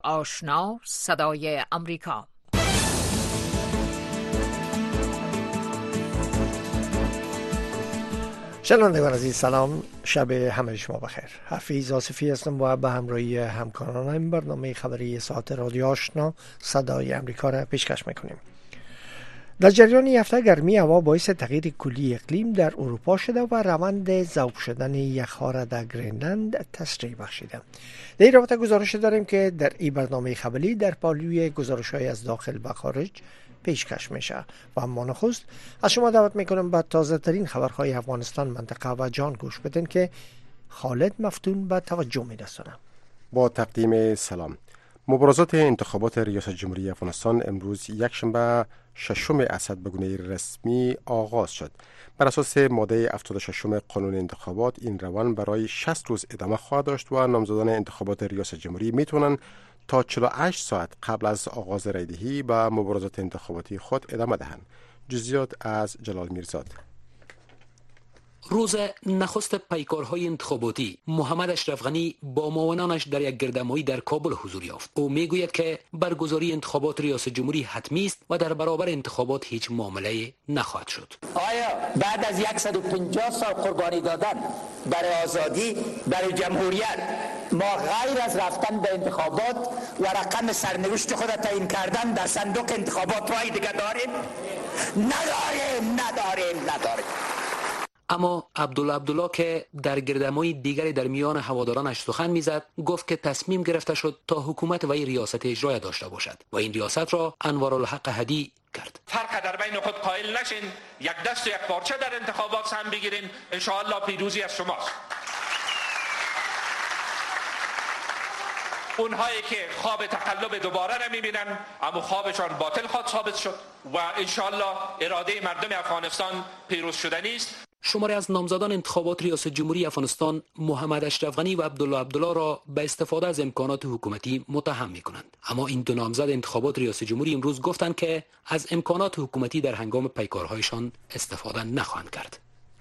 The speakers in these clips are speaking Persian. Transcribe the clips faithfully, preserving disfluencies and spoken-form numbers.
آشنا صدای امریکا. شنوندگان عزیز سلام، شب همه شما بخیر. حفیظ آصفی هستم و به همراهی همکاران این برنامه خبری ساعت رادیو آشنا صدای امریکا را پیشکش میکنیم. در جریان هفته گرمی هوا باعث تغییر کلی اقلیم در اروپا شده و روند ذوب شدن یخها را در گرینلند تسریع بخشیده. در این رابطه گزارش داریم که در این برنامه خبری در پالوی گزارش‌های از داخل و خارج پیشکش میشه و اما نخست از شما دعوت میکنم به تازه ترین خبرهای افغانستان، منطقه و جهان گوش بدین که خالد مفتون به توجه میرسونه. با تقدیم سلام. مبارزات انتخابات ریاست جمهوری افغانستان امروز یکشنبه ششم اسد به گونه رسمی آغاز شد. بر اساس ماده هفتاد و شش قانون انتخابات این روند برای شصت روز ادامه خواهد داشت و نامزدان انتخابات ریاست جمهوری میتونن تا چهل و هشت ساعت قبل از آغاز رایدهی به مبارزات انتخاباتی خود ادامه دهند. جزئیات از جلال میرزاد. روز نخست پیکارهای انتخاباتی محمد اشرف غنی با معاونانش در یک گردهمایی در کابل حضور یافت. او میگوید که برگزاری انتخابات ریاست جمهوری حتمی است و در برابر انتخابات هیچ معامله نخواهد شد. آیا بعد از صد و پنجاه سال قربانی دادن برای آزادی، برای جمهوریت، ما غیر از رفتن به انتخابات و رقم سرنوشت خود تعیین کردن در صندوق انتخابات رای دیگه داریم؟ نداریم نداریم نداریم اما عبدالله عبدالله که در گردهمایی دیگری در میان هوادارانش سخن میزد، گفت که تصمیم گرفته شد تا حکومت وی ریاست اجرایی داشته باشد و این ریاست را انوارالحق هدی کرد. فرق در بین خود قائل نشین، یک دست و یک پارچه در انتخابات هم بگیرین، ان شاء الله پیروزی از شماست. اونهایی که خواب تقلب دوباره را میبینن اما خوابشان باطل خواهد ثابت شد و ان شاء الله اراده مردم افغانستان پیروز شدنی است. شماری از نامزدان انتخابات ریاست جمهوری افغانستان محمد اشرف غنی و عبدالله عبدالله را به استفاده از امکانات حکومتی متهم می‌کنند. اما این دو نامزد انتخابات ریاست جمهوری امروز گفتند که از امکانات حکومتی در هنگام پیکارهایشان استفاده نخواهند کرد.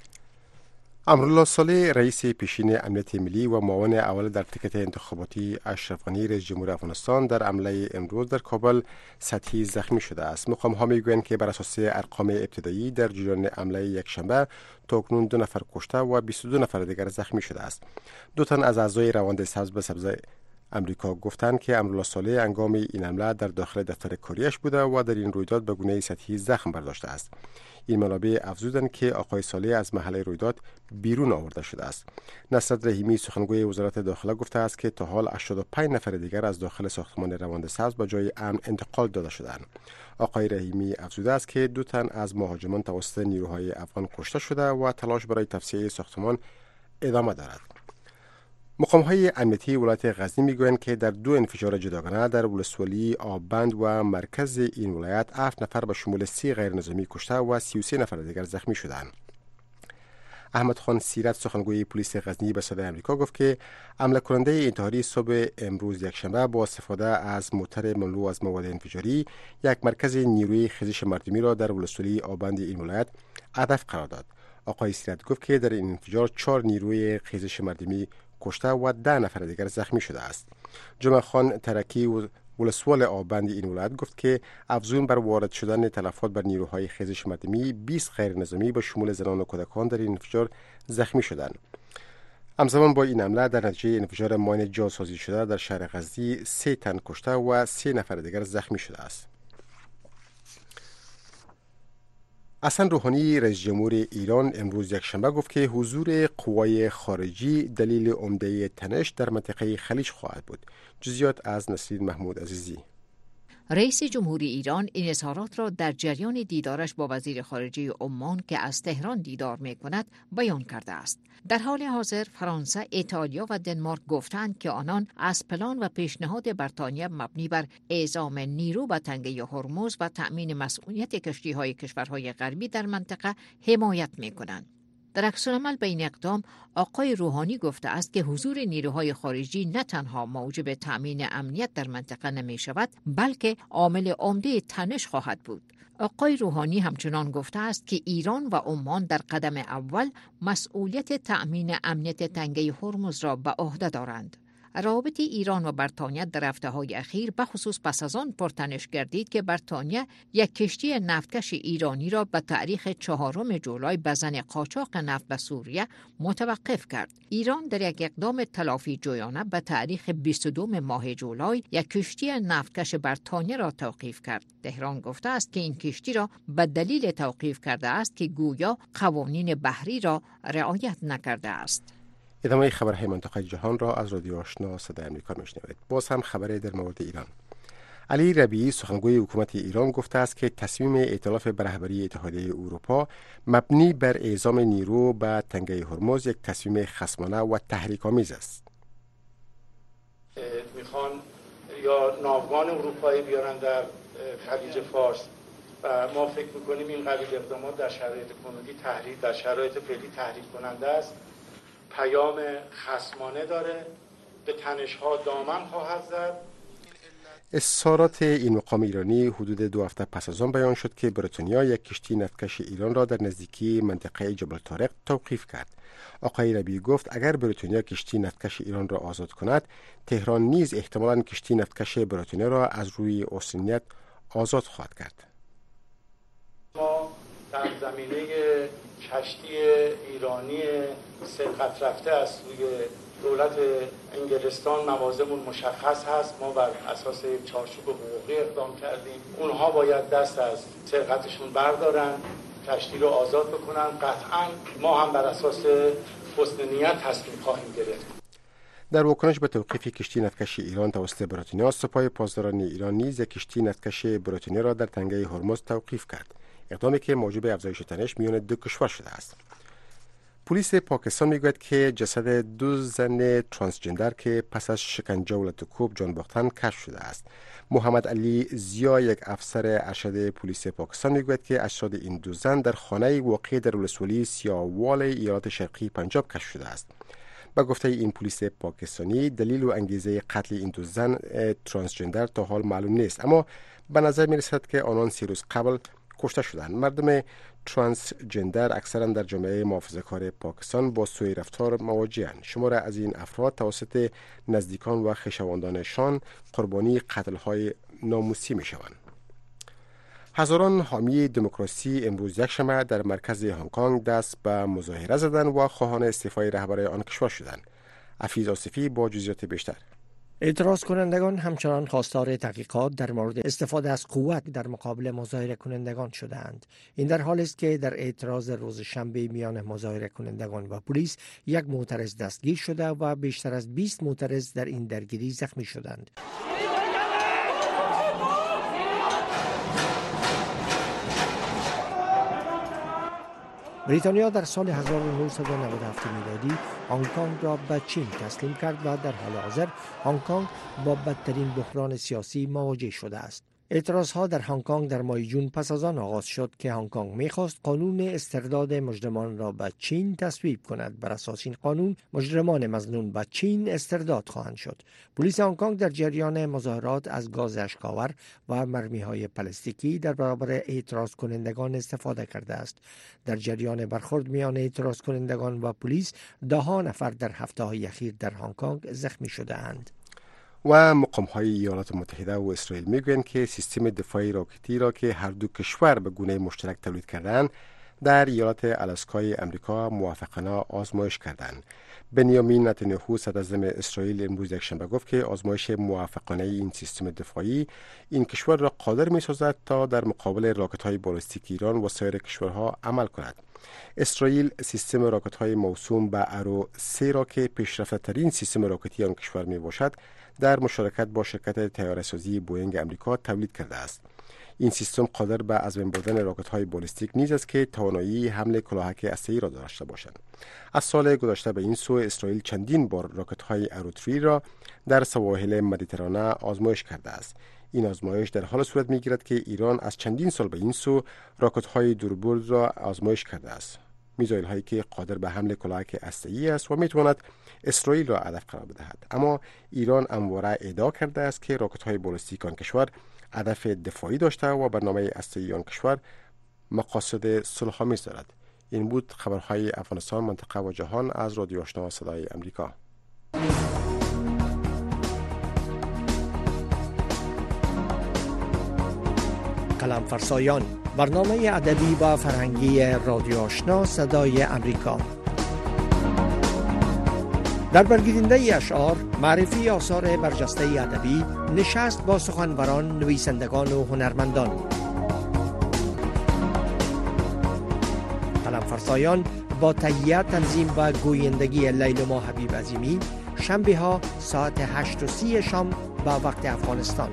امرالله صالح رئیس پیشین امنیت ملی و معاون اول در تیکت انتخاباتی اشرف غنی رئیس جمهور افغانستان در حمله امروز در کابل سطحی زخمی شده است. مقام‌ها میگویند که بر اساس ارقام ابتدایی در جریان حمله یکشنبه تاکنون دو نفر کشته و بیست و دو نفر دیگر زخمی شده است. دو تن از اعضای روند سبز به سبز امریکا گفتند که امرالله صالح هنگام این حمله در داخل دفتر کاریش بوده و در این رویداد به گونه سطحی زخم برداشته است. این منابع افزودند که آقای صالح از محل رویداد بیرون آورده شده است. نصرت رحیمی سخنگوی وزارت داخله گفته است که تا حال هشتاد و پنج نفر دیگر از داخل ساختمان روند سبز به جای امن انتقال داده شدند. آقای رحیمی افزوده است که دو تن از مهاجمان توسط نیروهای افغان کشته شده و تلاش برای تفسیه ساختمان ادامه دارد. مقام‌های امنیتی ولایت غزنی میگویند که در دو انفجار جداگانه در ولسوالی آبند و مرکز این ولایت هفت نفر به شمول سی غیر نظامی کشته و سی و سه نفر دیگر زخمی شدند. احمد خان سیرت سخنگوی پلیس غزنی به صدای آمریکا گفت که حمله کننده انتحاری صبح امروز یکشنبه با استفاده از موتر مملو از مواد انفجاری یک مرکز نیروی خیزش مردمی را در ولسوالی آبند این ولایت هدف قرار داد. آقای سیرت گفت که در این انفجار چهار نیروی خیزش مردمی کشته و ده نفر دیگر زخمی شده است. جمعه خان ترکی ولسوال آبند این ولایت گفت که افزون بر وارد شدن تلفات بر نیروهای خیزش مردمی بیست غیر نظامی به شمول زنان و کودکان در این انفجار زخمی شدند. همزمان با این حمله در نتیجه انفجار ماین جاسازی شده در شهر غزنی سه تن کشته و سه نفر دیگر زخمی شده است. حسن روحانی رئیس جمهور ایران امروز یکشنبه گفت که حضور قوای خارجی دلیل عمده تنش در منطقه خلیج خواهد بود. جزئیات از نسرین محمود عزیزی. رئیس جمهوری ایران این اظهارات را در جریان دیدارش با وزیر خارجه عمان که از تهران دیدار می‌کند بیان کرده است. در حال حاضر فرانسه، ایتالیا و دنمارک گفتند که آنان از پلان و پیشنهاد بریتانیا مبنی بر اعزام نیرو به تنگه هرمز و تأمین مسئولیت کشتی‌های کشورهای غربی در منطقه حمایت می‌کنند. در عکس العمل به این اقدام آقای روحانی گفته است که حضور نیروهای خارجی نه تنها موجب تأمین امنیت در منطقه نمی شود بلکه عامل عمده تنش خواهد بود. آقای روحانی همچنان گفته است که ایران و عمان در قدم اول مسئولیت تأمین امنیت تنگه هرمز را به عهده دارند. روابط ایران و بریتانیا در هفته‌های اخیر به خصوص پس از آن پرتنش گردید که بریتانیا یک کشتی نفتکش ایرانی را به تاریخ چهارم جولای به زن قاچاق نفت به سوریه متوقف کرد. ایران در یک اقدام تلافی جویانه به تاریخ بیست و دوم ماه جولای یک کشتی نفتکش بریتانیا را توقیف کرد. تهران گفته است که این کشتی را به دلیل توقیف کرده است که گویا قوانین بحری را رعایت نکرده است. ادامه خبرهای منطقه جهان را از رادیو آشنا صدای آمریکا میشنوید. باز هم خبری در مورد ایران. علی ربیعی سخنگوی حکومت ایران گفته است که تصمیم ائتلاف به رهبری اتحادیه اروپا مبنی بر اعزام نیرو به تنگه هرمز یک تصمیم خصمانه و تحریک‌آمیز است. میخوان یا ناوگان اروپایی بیارن در خلیج فارس و ما فکر میکنیم این قبیل اقدامات در شرایط کنونی تحریک در شرایط فعلی تحریک کننده است، پیام خصمانه داره، به تنش‌ها دامن خواهد زد. اظهارات این مقام ایرانی حدود دو هفته پس از آن بیان شد که بریتانیا یک کشتی نفتکش ایران را در نزدیکی منطقه جبل طارق توقیف کرد. آقای ربیعی گفت اگر بریتانیا کشتی نفتکش ایران را آزاد کند، تهران نیز احتمالاً کشتی نفتکش بریتانیا را از روی اوسنیت آزاد خواهد کرد. ما در زمینه کشتی ایرانی سرقت رفته از سوی دولت انگلستان موازمون مشخص هست. ما بر اساس چارچوب حقوقی اقدام کردیم. اونها باید دست از سرقتشون بردارن، کشتی رو آزاد بکنن. قطعاً ما هم بر اساس حسن نیت تصمیم خواهیم گرفت. در واکنش به توقیف کشتی نفتکش ایران توسط بریتانیا، سپاه پاسداران ایران نیز کشتی نفتکش بریتانیا را در تنگه هرمز توقیف کرد. اقدامی که موجب افزایش تنش میان دو کشور شده است. پلیس پاکستان میگوید که جسد دو زن ترانسجندر که پس از شکنجه و لطوکوب جان باختند کشف شده است. محمد علی زیا، یک افسر ارشد پلیس پاکستان، میگوید که اجساد این دو زن در خانه واقع در ولسوالی سیاه‌وال ایالات شرقی پنجاب کشف شده است. با گفته این پلیس پاکستانی، دلیل و انگیزه قتل این دو زن ترانسجندر تا حال معلوم نیست، اما به نظر می رسد که آنان سی روز قبل کشته شدند. مردم ترانسجندر اکثرا در جامعه محافظه‌کار پاکستان با سوء رفتار مواجه‌اند. شمار از این افراد توسط نزدیکان و خویشاوندانشان قربانی قتل‌های ناموسی می‌شوند. هزاران حامی دموکراسی امروز یکشنبه در مرکز هنگ کنگ دست به مظاهره زدند و خواهان استعفای رهبر آن کشور شدند. حفیظ آصفی با جزئیات بیشتر. اعتراض کنندگان همچنان خواستار تحقیقات در مورد استفاده از قوت در مقابل مظاهره کنندگان شدند. این در حالی است که در اعتراض روز شنبه میان مظاهره کنندگان و پلیس یک معترض دستگیر شده و بیشتر از بیست معترض در این درگیری زخمی شدند. بریتانیا در سال هزار و نهصد و نود و هفت میلادی هنگ کنگ را به چین تسلیم کرد و در حال حاضر هنگ کنگ با بدترین بحران سیاسی مواجه شده است. اعتراضها در هنگ کنگ در ماه جون پس از آن آغاز شد که هنگ کنگ می‌خواست قانون استرداد مجرمان را به چین تصویب کند. بر اساس این قانون مجرمان مظنون به چین استرداد خواهند شد. پلیس هنگ کنگ در جریان مظاهرات از گاز اشک‌آور و مرمی‌های پلاستیکی در برابر اعتراض کنندگان استفاده کرده است. در جریان برخورد میان اعتراض کنندگان و پلیس ده نفر در هفته‌های اخیر در هنگ کنگ زخمی شده‌اند. و مقام‌های ایالات متحده و اسرائیل میگویند که سیستم دفاعی راکتی را که هر دو کشور به گونه مشترک تولید کردند در ایالات آلاسکای امریکا موافقانه آزمایش کردند. بنیامین نتانیاهو صدراعظم اسرائیل امروز یکشنبه گفت که آزمایش موافقانه این سیستم دفاعی این کشور را قادر می‌سازد تا در مقابل راکت‌های بالستیک ایران و سایر کشورها عمل کند. اسرائیل سیستم راکت‌های موسوم به ارو سه را که پیشرفته‌ترین سیستم راکتی آن کشور میباشد در مشارکت با شرکت طیاره‌سازی بوئینگ امریکا تولید کرده است. این سیستم قادر به از بین بردن راکت‌های بالستیک نیز است که توانایی حمل کلاهک هسته‌ای را داشته باشند. از سال گذشته به این سو اسرائیل چندین بار راکت‌های ارو سه را در سواحل مدیترانه آزمایش کرده است. این آزمایش در حال صورت می‌گیرد که ایران از چندین سال به این سو راکت‌های دوربرد را آزمایش کرده است. میزایل هایی که قادر به حمل کلاهک هسته‌ای است و میتواند اسرائیل را هدف قرار بدهد. اما ایران همواره ادعا کرده است که راکت های بالستیک آن کشور هدف دفاعی داشته و برنامه هسته‌ای آن کشور مقاصد صلح‌آمیز دارد. این بود خبرهای افغانستان، منطقه و جهان از رادیو آشنا صدای امریکا. قلم فرسایان، برنامه ادبی و فرهنگی رادیو آشنا صدای امریکا. در برگیرنده اشعار، معرفی آثار برجسته ادبی، نشست با سخنوران، نویسندگان و هنرمندان. قلم فرسایان با تهیه، تنظیم و گویندگی لیلما حبیب عظیمی، شنبه ها ساعت هشت و سی شام با وقت افغانستان.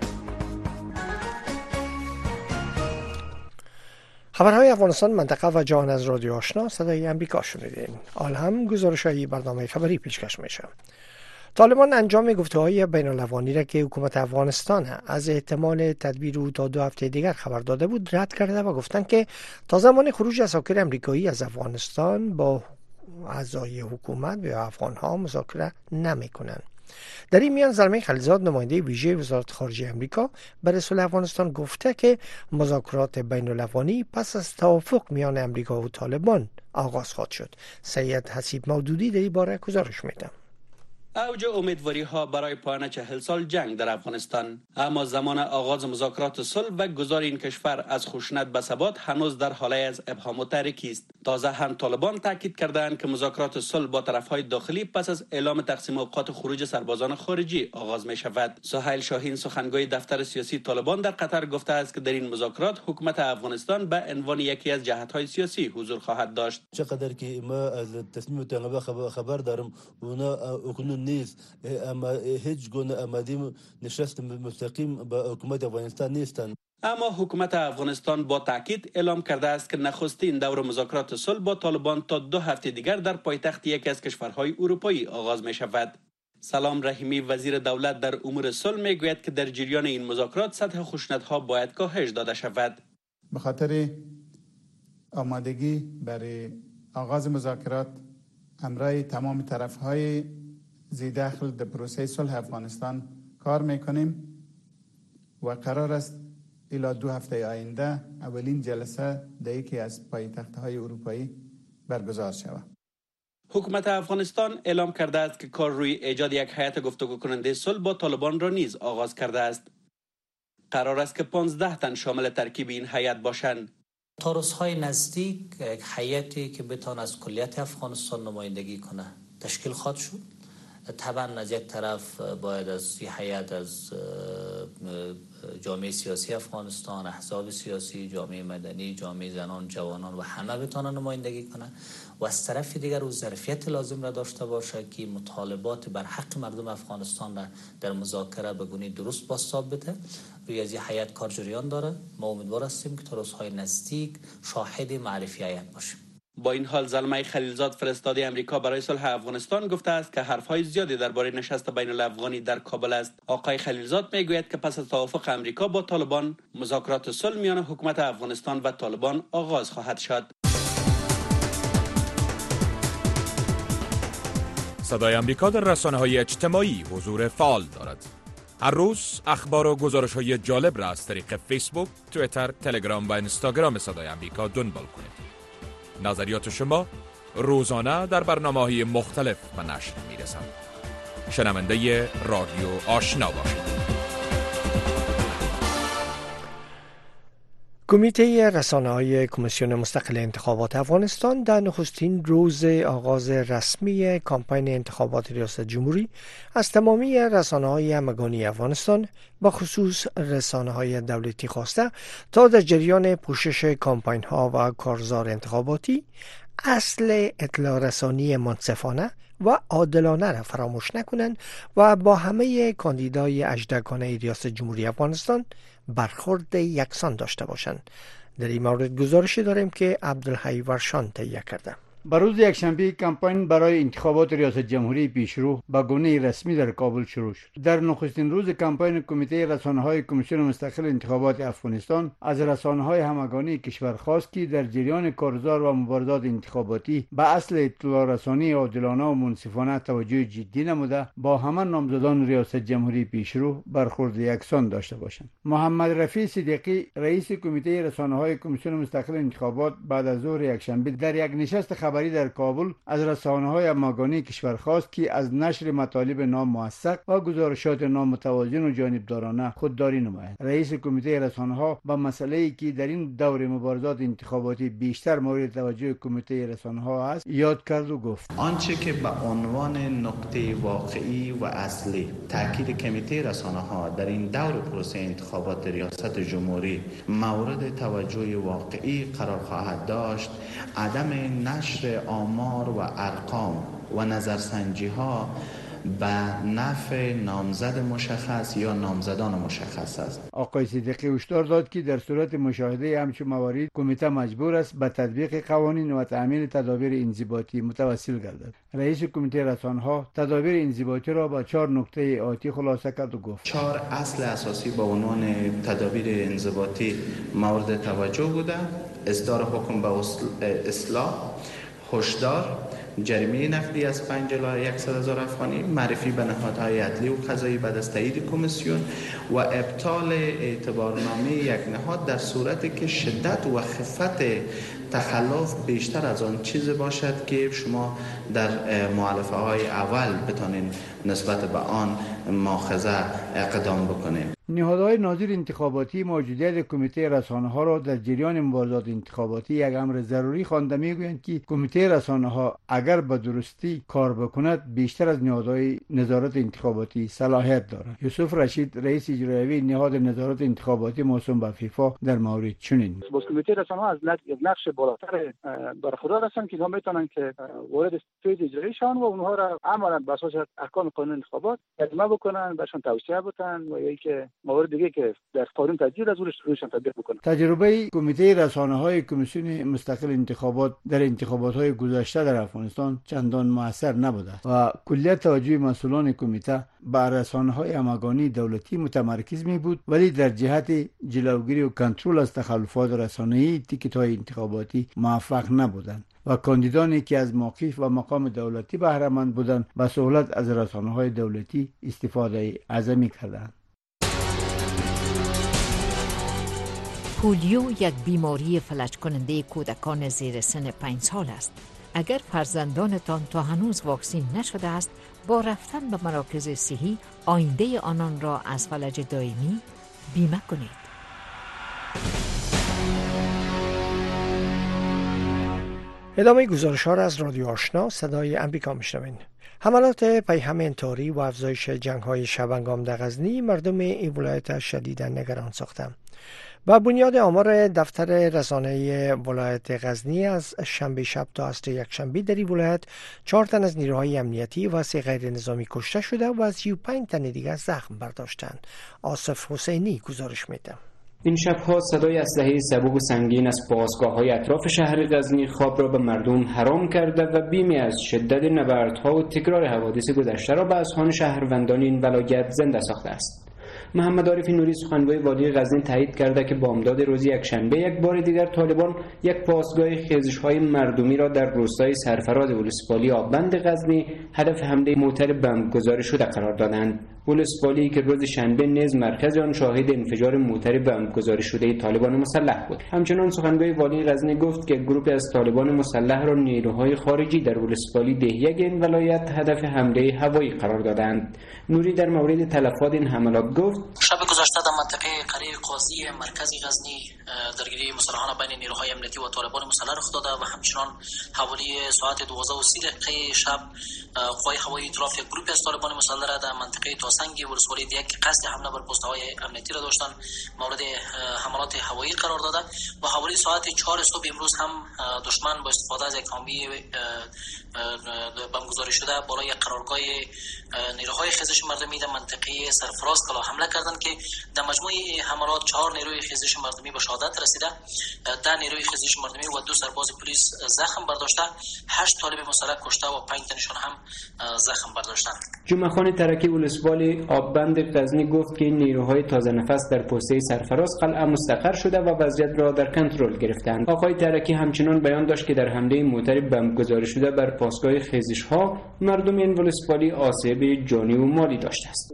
خبرهای افغانستان، منطقه و جهان از رادیو آشنا صدای امریکا شنیدین. حال هم گزارش‌های برنامه خبری پیشکش میشه. طالبان انجام گفتگوهای بین الاقوایی را که حکومت افغانستان از احتمال تدبیر او تا دو هفته دیگر خبر داده بود رد کرده و گفتند که تا زمان خروج اساکر امریکایی از افغانستان با اعضای حکومت و افغان‌ها مذاکره نمی‌کنند. در این میان زلمه خلیلزاد، نماینده ویژه وزارت خارجه امریکا برای صلح افغانستان، گفته که مذاکرات بین الاقوایی پس از توافق میان امریکا و طالبان آغاز خواهد شد. سید حسیب مودودی در این باره گزارش میده. اوج امیدواری ها برای پایان چهل سال جنگ در افغانستان، اما زمان آغاز مذاکرات صلح و گذار این کشور از خشونت به ثبات هنوز در حاله از ابهام و تاریکی است. تازه هم طالبان تاکید کردند که مذاکرات صلح با طرفهای داخلی پس از اعلام تقسیم اوقات خروج سربازان خارجی آغاز می شود. سهیل شاهین، سخنگوی دفتر سیاسی طالبان در قطر، گفته است که در این مذاکرات حکومت افغانستان به عنوان یکی از جهت‌های سیاسی حضور خواهد داشت. چقدر که ما از تصمیم طالبان خبر دارم، اونا اکنون نیست، اما هیچ گونه آماده نشست مستقیم با حکومت افغانستان نیستند. اما حکومت افغانستان با تاکید اعلام کرده است که نخستین دور مذاکرات صلح با طالبان تا دو هفته دیگر در پایتخت یکی از کشورهای اروپایی آغاز می شود. سلام رحیمی، وزیر دولت در امور صلح، می گوید که در جریان این مذاکرات سطح خشونت‌ها باید کاهش داده شود. به خاطر آمادگی برای آغاز مذاکرات همراه تمام طرف‌های زی داخل در پروسه صلح افغانستان کار میکنیم و قرار است الی دو هفته آینده اولین جلسه در یکی از پایتخت‌های اروپایی برگزار شود. حکومت افغانستان اعلام کرده است که کار روی ایجاد یک هیئت گفتگو کننده صلح با طالبان را نیز آغاز کرده است. قرار است که پانزده تن شامل ترکیب این هیئت باشند. تا روزهای نزدیک یک هیئتی که بتوان از کلیت افغانستان نمایندگی کنه تشکیل خواهد شد. طبعا از یک طرف باید از این هیئت از جامعه سیاسی افغانستان، احزاب سیاسی، جامعه مدنی، جامعه زنان، جوانان و همه بتوانند نمایندگی کنند و از طرف دیگر او ظرفیت لازم را داشته باشه که مطالبات بر حق مردم افغانستان را در مذاکره به گونه درست بازتاب بده. روی از این هیئت کار جریان داره. ما امیدوار هستیم که تا روزهای نزدیک شاهد معرفی هیئت باشیم. با این حال زلمه خلیلزاد، فرستاده امریکا برای صلح افغانستان، گفته است که حرفهای زیادی درباره نشست بین الافغانی در کابل است. آقای خلیلزاد میگوید که پس از توافق امریکا با طالبان، مذاکرات صلح میان حکومت افغانستان و طالبان آغاز خواهد شد. صدای امریکا در رسانه‌های اجتماعی حضور فعال دارد. هر روز اخبار و گزارش‌های جالب را از طریق فیسبوک، توییتر، تلگرام و اینستاگرام صدای امریکا دنبال کنید. نظریات شما روزانه در برنامه‌های مختلف به نشر می‌رسند. شنونده رادیو آشنا باشید. کمیته رسانه‌های کمیسیون مستقل انتخابات افغانستان در نخستین روز آغاز رسمی کامپین انتخابات ریاست جمهوری از تمامی رسانه‌های همگانی افغانستان با خصوص رسانه‌های دولتی خواسته تا در جریان پوشش کامپین‌ها و کارزار انتخاباتی اصل اطلاع رسانی منصفانه و عادلانه را فراموش نکنند و با همه کاندیدای اژدرگانه ریاست جمهوری افغانستان برخورد یکسان داشته باشند. در این مورد گزارشی داریم که عبدالحی ورشان تهیه کرده. بر روز یکشنبه کمپاین برای انتخابات ریاست جمهوری پیشرو به گونه رسمی در کابل شروع شد. در نخستین روز کمپاین کمیته رسانه‌های کمیسیون مستقل انتخابات افغانستان از رسانه‌های همگانی کشور خواست که در جریان کارزار و مبارزات انتخاباتی به اصل اطلاع رسانی عادلانه و منصفانه توجه جدی نموده با همه نامزدان ریاست جمهوری پیشرو برخورد یکسان داشته باشند. محمد رفیع صدیقی، رئیس کمیته رسانه‌های کمیسیون مستقل انتخابات، بعد از ظهر یکشنبه در یک نشست خبر خبری در کابل از رسانه‌های همگانی کشور خواست که از نشر مطالب ناموثق و گزارشات نامتوازن و جانبدارانه خودداری نمایند. رئیس کمیته رسانه‌ها با مسئله‌ای که در این دور مبارزات انتخاباتی بیشتر مورد توجه کمیته رسانه‌ها است یاد کرد و گفت آنچه که به عنوان نقطه واقعی و اصلی تاکید کمیته رسانه‌ها در این دور پروسه انتخابات ریاست جمهوری مورد توجه واقعی قرار خواهد داشت، عدم نشر آمار و ارقام و نظرسنجی ها به نفع نامزد مشخص یا نامزدان مشخص است. آقای صدیقی هشدار داد که در صورت مشاهده همچون موارد کمیته مجبور است به تطبیق قوانین و تأمین تدابیر انضباطی متوسل گردد. رئیس کمیته رسانه‌ها تدابیر انضباطی را با چهار نکته آتی خلاصه کرد و گفت چهار اصل اساسی با عنوان تدابیر انضباطی مورد توجه بوده: اصدار حکم به اصلاح، هشدار، جریمه نقدی از پنج الی صد هزار افغانی، معرفی به نهادهای عدلی و قضایی بعد از تایید کمیسیون و ابطال اعتبارنامه یک نهاد در صورتی که شدت و خفت تخلف بیشتر از آن چیزی باشد که شما در مؤلفه های اول بتانین نسبت به آن مؤاخذه اقدام بکنین. نهادهای ناظر انتخاباتی موجودیت کمیته رسانه‌ها را در جریان مبارزات انتخاباتی یک امر ضروری خوانده می‌گویند که کمیته رسانه‌ها اگر به درستی کار بکند بیشتر از نهادهای نظارت انتخاباتی صلاحیت دارد. یوسف رشید رئیس اجرایی نهاد نظارت انتخاباتی موسوم به فیفا در مورد چنین باز کمیته رسانه‌ها از نقش بالاتر برخوردار هستند که اینها میتونن که وارد استیج اجرایی شون و اونها را عملاً بر اساس احکام قانون انتخابات ترجمه بکنن، برشان توصیه بکنن و یا اینکه موارد دیگه که در قانون تجدید از روشن تطبیق بکنن. تجربه کمیته رسانه‌های کمیسیون مستقل انتخابات در انتخابات‌های گذشته در افغانستان چندان موثر نبوده و کلیت توجه مسئولان کمیته بر رسانه‌های همگانی دولتی متمرکز می بود، ولی در جهت جلوگیری و کنترل از تخلفات رسانه‌ای تیکت‌های انتخاباتی موفق نبودند و کاندیدانی که از موقف و مقام دولتی بهره مند بودند به سهولت از رسانه‌های دولتی استفاده عظیمی کردند. پولیو یک بیماری فلج کننده کودکان زیر سن پنج سال است. اگر فرزندانتان تا هنوز واکسین نشده است، با رفتن به مراکز صحی آینده آنان را از فلج دائمی بیمه کنید. ادامه گزارش ها را از رادیو آشنا صدای امریکا میشنوید. حملات پیهم انتحاری و افزایش جنگ های شبنگام در غزنی مردم این ولایت شدیداً نگران ساختند. با بنیاد آمار دفتر رسانه ولایت غزنی از شنبه شب تا عصر یکشنبه در این ولایت چهار تن از نیروهای امنیتی و سه غیر نظامی کشته شده و سی و پنج تن دیگر زخم برداشتند. آصف حسینی گزارش میده. این شبها صدای اسلحه سبک و سنگین از پاسگاه‌های اطراف شهر غزنی خواب را به مردم حرام کرده و بیمی از شدت نبردها و تکرار حوادث گذشته را به اذهان شهروندان این ولایت زنده ساخته است. محمد عارف نوری سخنگوی والی غزنی تایید کرده که بامداد روز یکشنبه یک بار دیگر طالبان یک پاسگاه خیزش‌های مردمی را در روستای سرفراز ولسوالی آبند غزنی هدف حمله موتر بمبگذاری شده قرار دادند. ولسوالی که روز شنبه نیز مرکز آن شاهد انفجار موتر بمبگذاری شده طالبان مسلح بود. همچنان سخنگوی والی غزنی گفت که گروهی از طالبان مسلح را نیروهای خارجی در ولسوالی دهیگ این ولایت هدف حمله هوایی قرار دادند. نوری در مورد تلفات این حملات گفت: شب گذشته در منطقه قریه قاضی مرکز غزنی درگیری مسلحانه بین نیروهای امنیتی و طالبان مسلح رخ داده و همچنان حوالی ساعت دوازده و سی دقیقه شب قوای هوایی اطلاف یک گروه از طالبان مسلح را در منطقه تاسنگ ولسوالی دیگ که قصد حمله بر پست‌های امنیتی را داشتن مورد حملات هوایی قرار داده و حوالی ساعت چهار صبح امروز هم دشمن با استفاده از یک کامبی بمبگذاری شده بالای قرارگاه نیروهای خیزش مردمی در منطقه سرفراز کلا حمله کردند که در مجموع حملات چهار نیروی خیزش مردمی به شهادت رسیده، ده نیروی خیزش مردمی و دو سرباز پلیس زخم برداشته، هشت طالب مسلح کشته و پنج تنشون هم زخم برداشتند. جمعه خان ترکی ولسوالی آبند غزنی گفت که این نیروهای تازه نفس در پسته سرفراز قلعه مستقر شده و وضعیت را در کنترل گرفتند. آقای ترکی همچنان بیان داشت که در حمله موتر بمبگذاری شده بر پاسگاه خیزش‌ها مردم این ولسوالی آسیب جانی و مالی داشته است.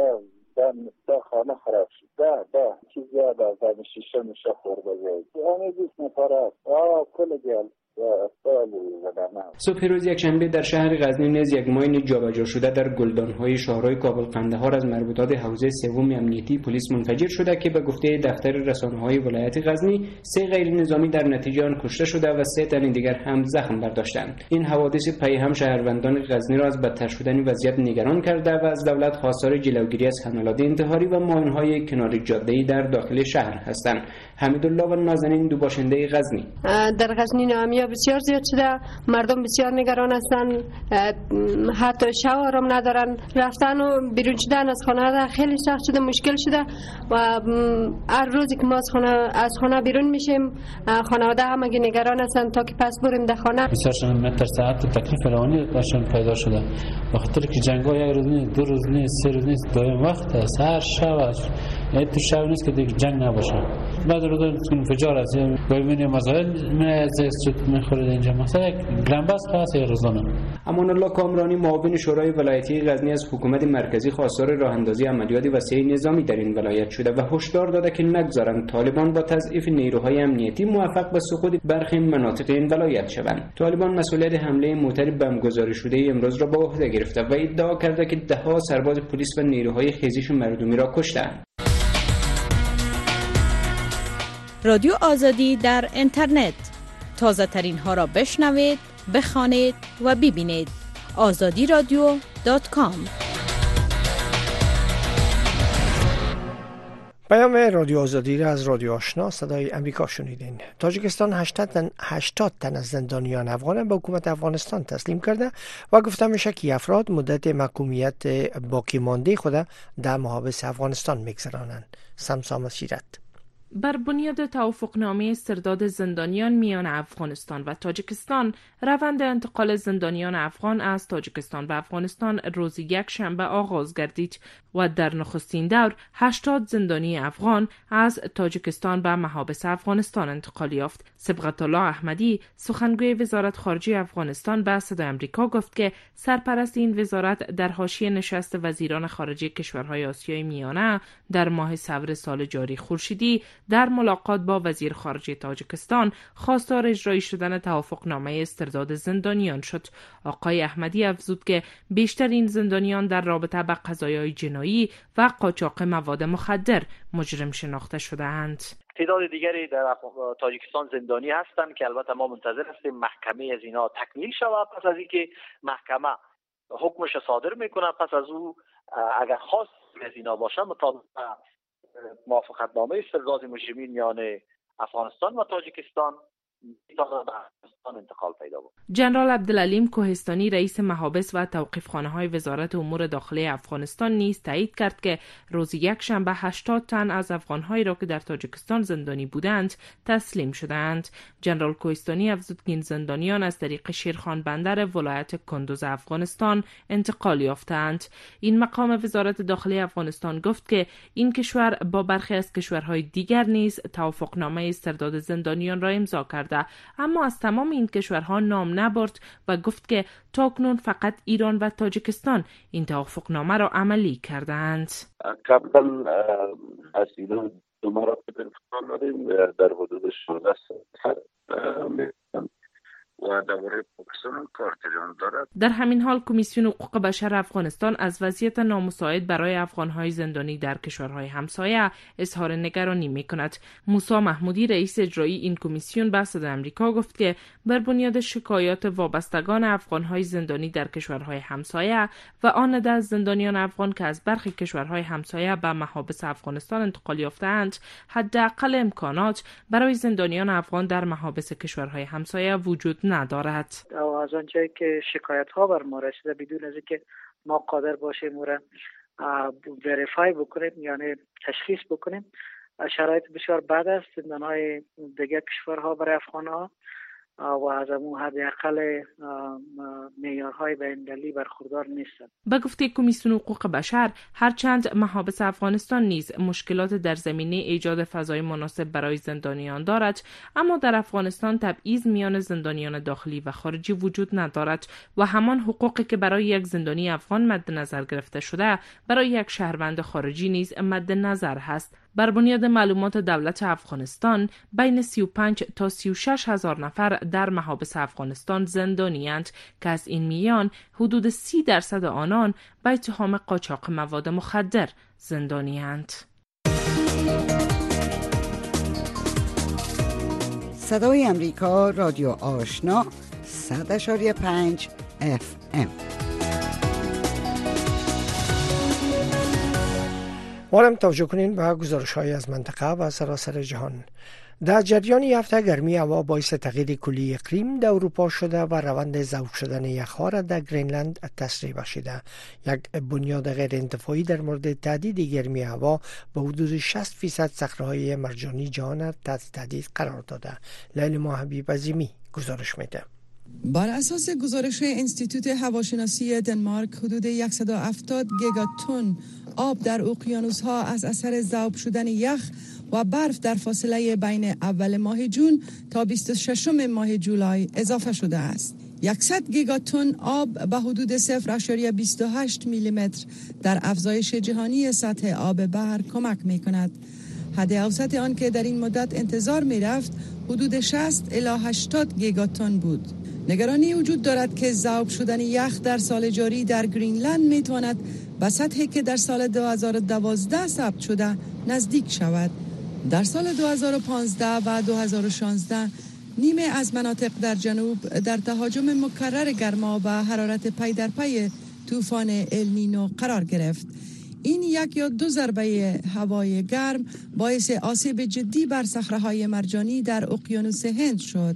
ده خانه خراب شد. ده ده چیز زیاد از این شیشه میشه خورده زید. همه دیس نپاره است. آه کل گل. صبح روز یکشنبه در شهر غزنی نیز یک ماین جابجا شده در گلدان‌های شهرهای کابل قندهار از مربوطات حوزه سوم امنیتی پلیس منفجر شده که به گفته دفتر رسانه‌های ولایت غزنی سه غیر نظامی در نتیجه آن کشته شده و سه تن دیگر هم زخم برداشتند. این حوادث پی هم شهروندان غزنی را از بدتر شدن وضعیت نگران کرده و از دولت خواستار جلوگیری از حملات انتحاری و ماین‌های کنار جاده‌ای در داخل شهر هستند. حمیدالله و نازنین دو باشنده غزنی: در غزنی ناامنی بسیار زیاد شده، مردم بسیار نگران هستند، حتی شب آرام ندارن، رفتن و بیرون شدن از خانه خیلی سخت شده، مشکل شده و هر روزی که ما از خانه از خانه بیرون میشیم خانواده همگی نگران هستند تا که پس بریم در خانه. بسیار متر ساعت تکلیف روانی داشتن پیدا شده، به خاطر که جنگ‌ها یک روز نیست، دو روز نیست، سه روز نیست، دائم وقت است، هر شب است. این تو شب نیست که دیگه جنگ نباشه. بعد رو داریم انفجار است، ببینیم مسائل من زیست میخورد اینجا مثلا گرانبست خاص روزانه. امان الله کامرانی معاون شورای ولایتی غزنی از حکومت مرکزی خواستار راه اندازی عملیات وسیع نظامی در این ولایت شده و هشدار داده که نگذارند طالبان با تضعیف نیروهای امنیتی موفق به سقوط برخی مناطق این ولایت شوند. طالبان مسئولیت حمله موتر بمبگذاری شده امروز را به عهده گرفته و ادعا کرده که ده‌ها سرباز پلیس و نیروهای خیزش مردمی را کشتند. رادیو آزادی در اینترنت، تازه ترین ها را بشنوید، بخوانید و ببینید. آزادی رادیو دات کام. پیام رادیو آزادی را از رادیو آشنا صدای امریکا شنیدین. تاجیکستان هشتاد تن از زندانیان افغان به حکومت افغانستان تسلیم کرده و گفته میشه که افراد مدت محکومیت باقی مانده خود در محابس افغانستان میگذرانند. سمسام سیرت. بر بنیاد توافقنامه استرداد زندانیان میان افغانستان و تاجیکستان، روند انتقال زندانیان افغان از تاجیکستان به افغانستان روز یک شنبه آغاز گردید و در نخستین دور هشتاد زندانی افغان از تاجیکستان به محابس افغانستان انتقال یافت. صبغت الله احمدی، سخنگوی وزارت خارجه افغانستان، به صدای آمریکا گفت که سرپرست این وزارت در حاشیه نشست وزیران خارجه کشورهای آسیای میانه در ماه سپر سال جاری خورشیدی در ملاقات با وزیر خارجه تاجیکستان خواستار اجرایی شدن توافقنامه استرداد زندانیان شد. آقای احمدی افزود که بیشتر این زندانیان در رابطه با قضایای جنایی و قاچاق مواد مخدر مجرم شناخته شده‌اند. تعداد دیگری در تاجیکستان زندانی هستند که البته ما منتظر هستیم محکمه از اینا تکمیل شود. پس از اینکه محکمه حکمش صادر میکنه، پس از او اگر خواست از اینا باشه مطابق موافقتنامه استرداد مجرمین میان افغانستان و تاجیکستان انتقال پیدا بود. جنرال عبدالعلیم کوهستانی، رئیس محابس و توقیفخانه‌های وزارت امور داخلی افغانستان، نیز تایید کرد که روز یک شنبه هشتاد تن از افغان‌هایی را که در تاجیکستان زندانی بودند تسلیم شدند. جنرال کوهستانی افزود که این زندانیان از طریق شیرخان بندر ولایت کندوز افغانستان انتقال یافتند. این مقام وزارت داخلی افغانستان گفت که این کشور با برخی از کشورهای دیگر نیز توافقنامه استرداد زندانیان را امضا کرده، اما از تمام این کشورها نام نبرد و گفت که تاکنون فقط ایران و تاجیکستان این توافقنامه را عملی کردند. قبلا از ایران دو مراتب انتقال دادیم در حدود شانزده سال و درباره پاکستان کار جریان دارد. در همین حال کمیسیون حقوق بشر افغانستان از وضعیت نامساعد برای افغان‌های زندانی در کشورهای همسایه اظهار نگرانی می‌کند. موسی محمودی، رئیس اجرایی این کمیسیون، به صدای آمریکا گفت که بر بنیاد شکایات وابستگان افغان‌های زندانی در کشورهای همسایه و آن عده از زندانیان افغان که از برخی کشورهای همسایه به محابس افغانستان انتقال یافته‌اند، حداقل امکانات برای زندانیان افغان در محابس کشورهای همسایه وجود ندارد. از آنچه که شکایت ها بر ما رسیده بدون از اینکه ما قادر باشیم او را وریفای بکنیم، یعنی تشخیص بکنیم، شرایط بسیار بد است زندان های دیگر کشورها برای افغان ها و از امون حداقل معیارهای بین‌المللی برخوردار نیستند. به گفته کمیسیون حقوق بشر، هرچند محابس افغانستان نیز مشکلات در زمینه ایجاد فضای مناسب برای زندانیان دارد، اما در افغانستان تبعیض میان زندانیان داخلی و خارجی وجود ندارد و همان حقوقی که برای یک زندانی افغان مد نظر گرفته شده برای یک شهروند خارجی نیز مد نظر هست. بر بنیاد معلومات دولت افغانستان بین سی و پنج تا سی و شش هزار نفر در محابس افغانستان زندانی‌اند که از این میان حدود سی درصد آنان به اتهام قاچاق مواد مخدر زندانی‌اند. صدای امریکا، رادیو آشنا، صد اشاری پنج اف ام. مالم توجه کنین به گزارش های از منطقه و سراسر جهان. در جریان هفته گرمی هوا باعث تغییر کلی اقلیم در اروپا شده و روند ذوب شدن یخها را در گرینلند تسریع بخشیده. یک بنیاد غیر انتفاعی در مورد تهدید گرمی هوا به حدود شصت فیصد صخره‌های مرجانی جهان را تحت تهدید قرار داده. لیلی حبیب عظیمی گزارش میده. بر اساس گزارش انستیتوت هواشناسی دنمارک، حدود صد و هفتاد گیگاتن آب در اقیانوس‌ها از اثر ذوب شدن یخ و برف در فاصله بین اول ماه جون تا بیست و ششم ماه جولای اضافه شده است. صد گیگاتن آب به حدود صفر ممیز بیست و هشت میلیمتر در افزایش جهانی سطح آب بحر کمک می کند. حد اوسط آن که در این مدت انتظار می رفت حدود شصت الی هشتاد گیگاتن بود. نگرانی وجود دارد که ذوب شدن یخ در سال جاری در گرینلند می تواند به سطحی که در سال دو هزار و دوازده ثبت شده نزدیک شود. در سال دو هزار و پانزده و دو هزار و شانزده نیمه از مناطق در جنوب در تهاجم مکرر گرما و حرارت پی در پی طوفان النینو قرار گرفت. این یک یا دو ضربه هوای گرم باعث آسیب جدی بر صخره‌های مرجانی در اقیانوس هند شد.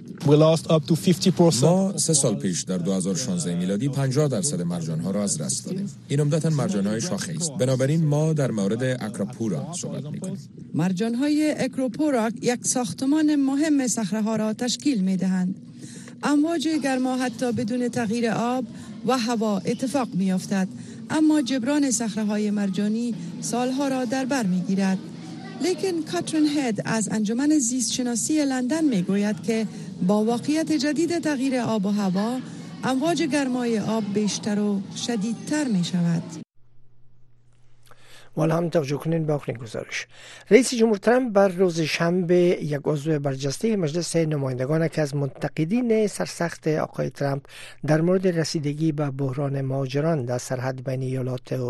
ما سه سال پیش در دو هزار و شانزده میلادی پنجاه درصد مرجان‌ها را از دست دادیم. این عمدتاً مرجان‌های شاخه‌ای است. بنابراین ما در مورد اکروپورا صحبت می‌کنیم. مرجان‌های اکروپورا یک ساختمان مهم صخره‌ها را تشکیل می‌دهند. امواج گرما حتی بدون تغییر آب و هوا اتفاق می‌افتد، اما جبران صخره‌های مرجانی سالها را در بر می‌گیرد. لیکن کاترین هد از انجمن زیست شناسی لندن می‌گوید که با واقعیت جدید تغییر آب و هوا، امواج گرمای آب بیشتر و شدیدتر می‌شود. والا هم توجه کنین به آخرین گزارش. رئیس جمهور ترامپ بر روز شنبه یک عضو برجسته مجلس نمایندگان که از منتقدین سرسخت آقای ترامپ در مورد رسیدگی به بحران مهاجران در سرحد بین ایالات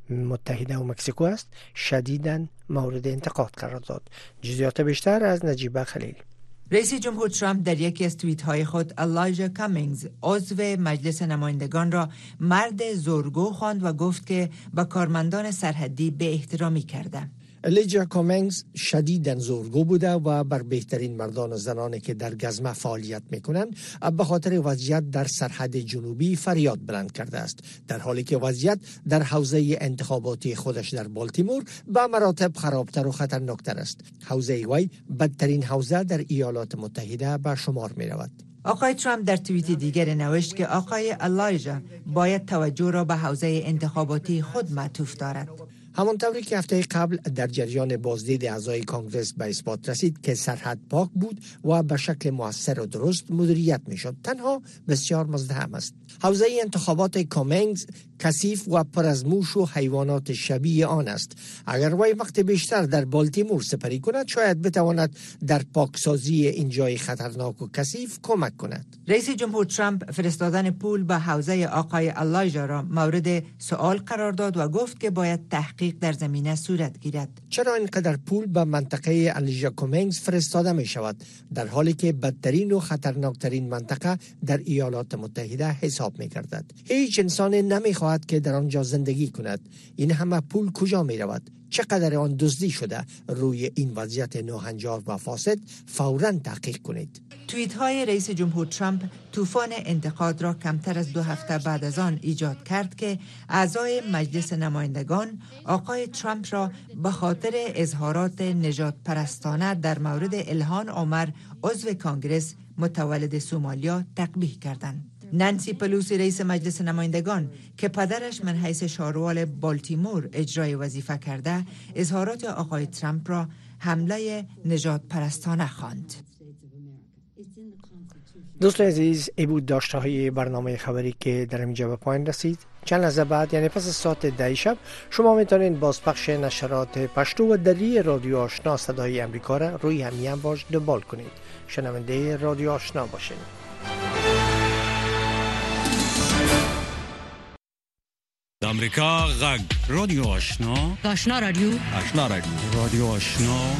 متحده و مکزیکو است، شدیداً مورد انتقاد قرار داد. جزئیات بیشتر از نجیبه خلیل. رئیس جمهور ترامپ در یکی از توییت‌های خود الایجا کامینگز عضو مجلس نمایندگان را مرد زورگو خواند و گفت که با کارمندان سرحدی به احترامی کرده. الیجا کامینگز شدیداً زورگو بوده و بر بهترین مردان و زنانی که در گزمه فعالیت میکنند به خاطر وضعیت در سرحد جنوبی فریاد بلند کرده است، در حالی که وضعیت در حوزه انتخاباتی خودش در بالتیمور به مراتب خرابتر و خطرناکتر است. حوزه وی بدترین حوزه در ایالات متحده به شمار می رود. آقای ترامپ در توییت دیگر نوشت که آقای الایجا باید توجه را به حوزه انتخاباتی خود معطوف دارد. همانطوری که هفته قبل در جریان بازدید اعضای کانگرس به اثبات رسید که سرحد پاک بود و به شکل مؤثر و درست مدیریت میشد، تنها بسیار مزدحم است. حوزه انتخابات کامینگز کثیف و پر از موش و حیوانات شبیه آن است. اگر وی وقت بیشتر در بالتیمور سپری کند، شاید بتواند در پاکسازی این جای خطرناک و کثیف کمک کند. رئیس جمهور ترامپ فرستادن پول به حوزه آقای الایجا را مورد سوال قرار داد و گفت که باید تحقیق در زمینه صورت گیرد. چرا اینقدر پول به منطقه الیجا کامینگز فرستاده می شود، در حالی که بدترین و خطرناکترین منطقه در ایالات متحده حساب می گردد؟ هیچ انسان نمی خواهد که در آنجا زندگی کند. این همه پول کجا می رود؟ چقدر آن دزدی شده؟ روی این وضعیت ناهنجار و فاسد فوراً تحقیق کنید. توییت های رئیس جمهور ترامپ طوفان انتقاد را کمتر از دو هفته بعد از آن ایجاد کرد که اعضای مجلس نمایندگان آقای ترامپ را به خاطر اظهارات نژاد پرستانه در مورد الهان عمر عضو کانگرس متولد سومالیا تقبیح کردند. نانسی پلوسی رئیس مجلس نمایندگان که پدرش من حیث شاروال بالتیمور اجرای وظیفه کرده، اظهارات آقای ترامپ را حمله نژاد پرستانه خواند. دوستان عزیز، ای بود داشته های برنامه خبری که در اینجا به پایان رسید. چند لحظه بعد یعنی پس از ساعت ده شب شما میتونید بازپخش نشرات پشتو و دری رادیو آشنا صدای امریکا را روی همین امواج دنبال کنید. شنونده رادیو آشنا باشین. امریکا غږ رادیو آشنا، آشنا رادیو، آشنا رادیو، رادیو آشنا